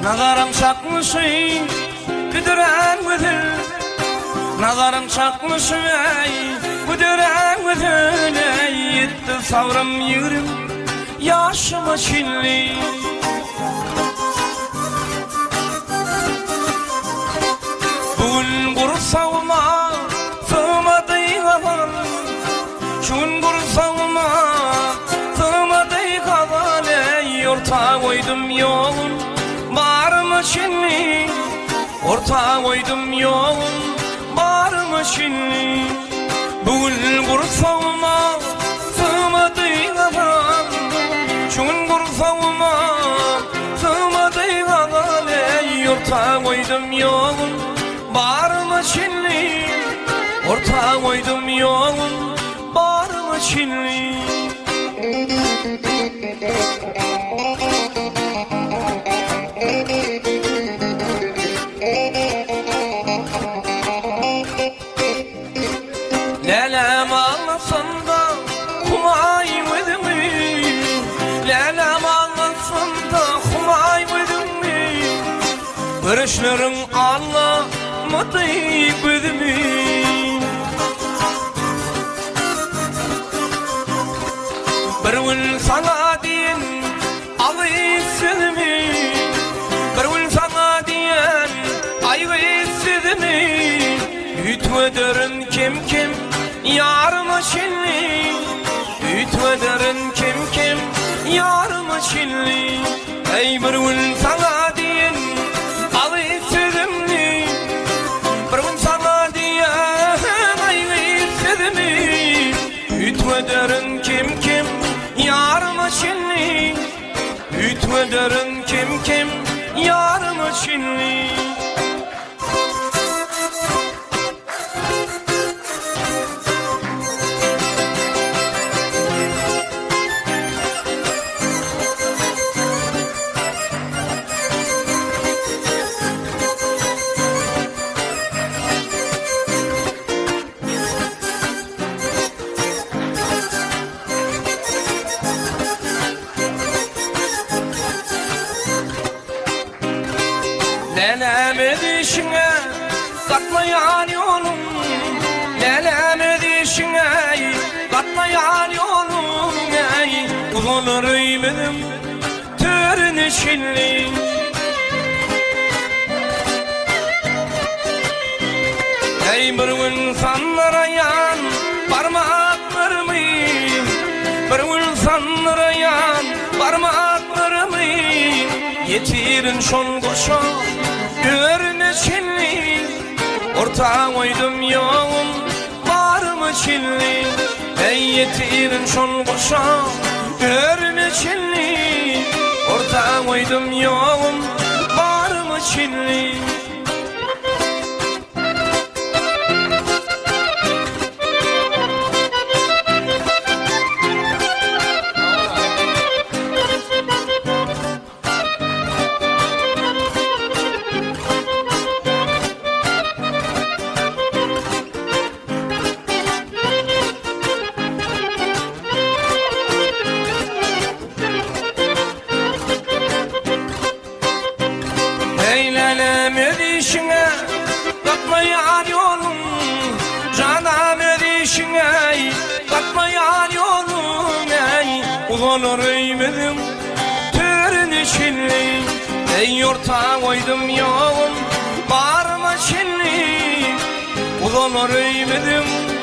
Nazarım çakmışı güdüren güdür, nazarım çakmışı güdüren güdür. Yetti savrım yürüm yaşıma çilli. Bugün kursağıma sığmadı kadar, şun kursağıma sığmadı kadar. Orta koydum yolun var mı şimdi? Orta koydum yolun var mı şimdi? Bugün kursağıma sığmadı kadar, şun kursağıma sığmadı kadar. Orta koydum yolun var mı şimdi? Orta koydum yolun var mı şimdi? Lelem ağlasın da kumay mıdımı, lelem ağlasın da kumay mıdımı. Barışların anlamadı güdümü. Bir gün sana diyen alı istedimi, bir gün sana diyen ayı istedimi. Ütmederin kim yarımı şimdi, ütmederin kim yarımı şimdi. Ey bir gün sana diyen alı istedimi, bir gün sana diyen ayı istedimi. Ütmederin kim yarımı şimdi, ütmederin kim yarımı şimdi. Lelem edişine katlayan yolum, lelem edişine katlayan yolum. Uzun reymedim törün şilli. Ey bir gün sanrayan parmaklarımı, bir gün sanrayan parmaklarımı. Yetirin şon koşa görme çilli. Orta koydum yolum var mı çilli? Ey yetirin şon koşa görme çilli. Orta koydum yolum var mı çilli? Lelem edişine katlayan yolum, canım edişine katlayan yolum. Uzun reymedim törün şilli. Ey orta koydum yolum var mı şimdi? Uzun reymedim